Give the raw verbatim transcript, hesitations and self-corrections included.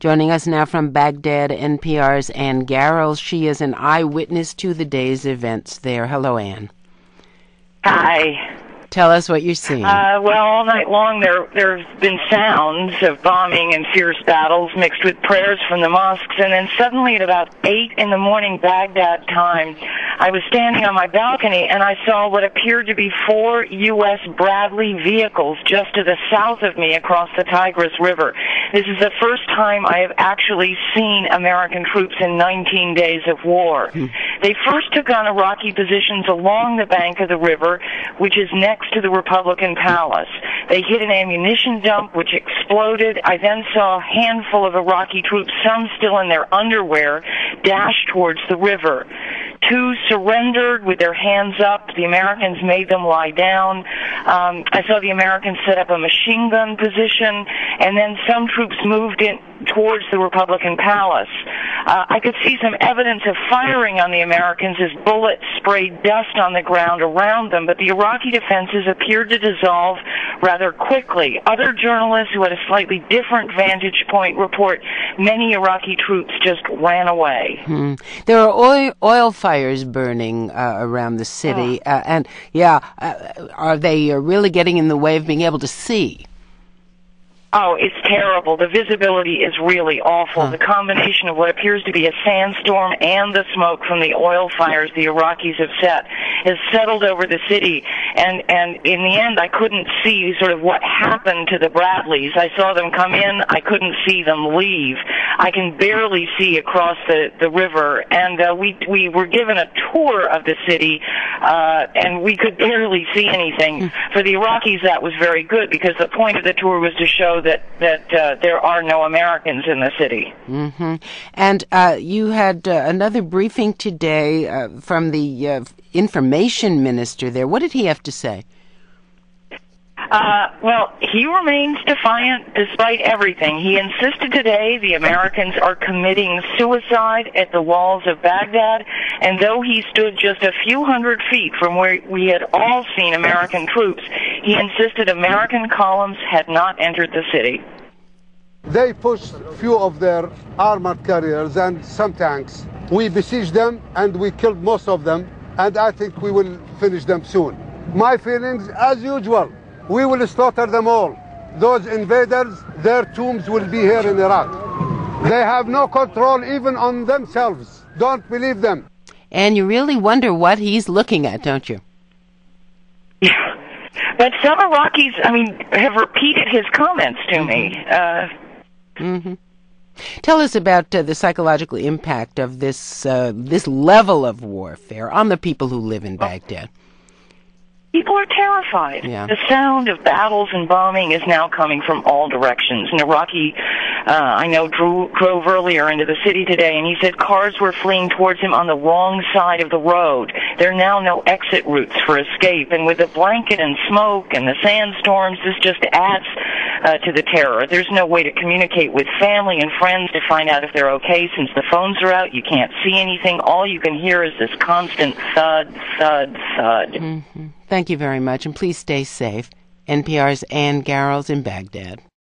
Joining us now from Baghdad, N P R's Ann Garrels. She is an eyewitness to the day's events there. Hello, Ann. Hi. Tell us what you're seeing. Uh, well, all night long there there have been sounds of bombing and fierce battles mixed with prayers from the mosques, and then suddenly at about eight in the morning Baghdad time, I was standing on my balcony and I saw what appeared to be four U S Bradley vehicles just to the south of me across the Tigris River. This is the first time I have actually seen American troops in nineteen days of war. Hmm. They first took on Iraqi positions along the bank of the river, which is next to the Republican Palace. They hit an ammunition dump, which exploded. I then saw a handful of Iraqi troops, some still in their underwear, dash towards the river. Two surrendered with their hands up. The Americans made them lie down. Um, I saw the Americans set up a machine gun position, and then some troops moved in towards the Republican Palace. Uh, I could see some evidence of firing on the Americans as bullets sprayed dust on the ground around them, but the Iraqi defenses appeared to dissolve rather quickly. Other journalists who had a slightly different vantage point report many Iraqi troops just ran away. Hmm. There are oil, oil fires burning uh, around the city, oh. uh, and yeah, uh, are they uh, really getting in the way of being able to see? Oh, it's terrible. The visibility is really awful. Huh. The combination of what appears to be a sandstorm and the smoke from the oil fires the Iraqis have set has settled over the city. And, and in the end, I couldn't see sort of what happened to the Bradleys. I saw them come in. I couldn't see them leave. I can barely see across the, the river. And uh, we, we were given a tour of the city, uh, and we could barely see anything. For the Iraqis, that was very good because the point of the tour was to show that that uh, there are no Americans in the city. Mm-hmm. And uh, you had uh, another briefing today uh, from the uh, information minister there. What did he have to say? Uh, well, he remains defiant despite everything. He insisted today the Americans are committing suicide at the walls of Baghdad, and though he stood just a few hundred feet from where we had all seen American troops, he insisted American columns had not entered the city. They pushed few of their armored carriers and some tanks. We besieged them and we killed most of them, and I think we will finish them soon. My feelings, as usual, we will slaughter them all. Those invaders, their tombs will be here in Iraq. They have no control even on themselves. Don't believe them. And you really wonder what he's looking at, don't you? Yeah. But some Iraqis, I mean, have repeated his comments to mm-hmm. me. Uh, mm-hmm. Tell us about uh, the psychological impact of this uh, this level of warfare on the people who live in Baghdad. People are terrified. Yeah. The sound of battles and bombing is now coming from all directions. An Iraqi, uh, I know, drew, drove earlier into the city today, and he said cars were fleeing towards him on the wrong side of the road. There are now no exit routes for escape, and with the blanket and smoke and the sandstorms, this just adds uh, to the terror. There's no way to communicate with family and friends to find out if they're okay since the phones are out. You can't see anything. All you can hear is this constant thud, thud, thud. Mm-hmm. Thank you very much, and please stay safe. N P R's Ann Garrels in Baghdad.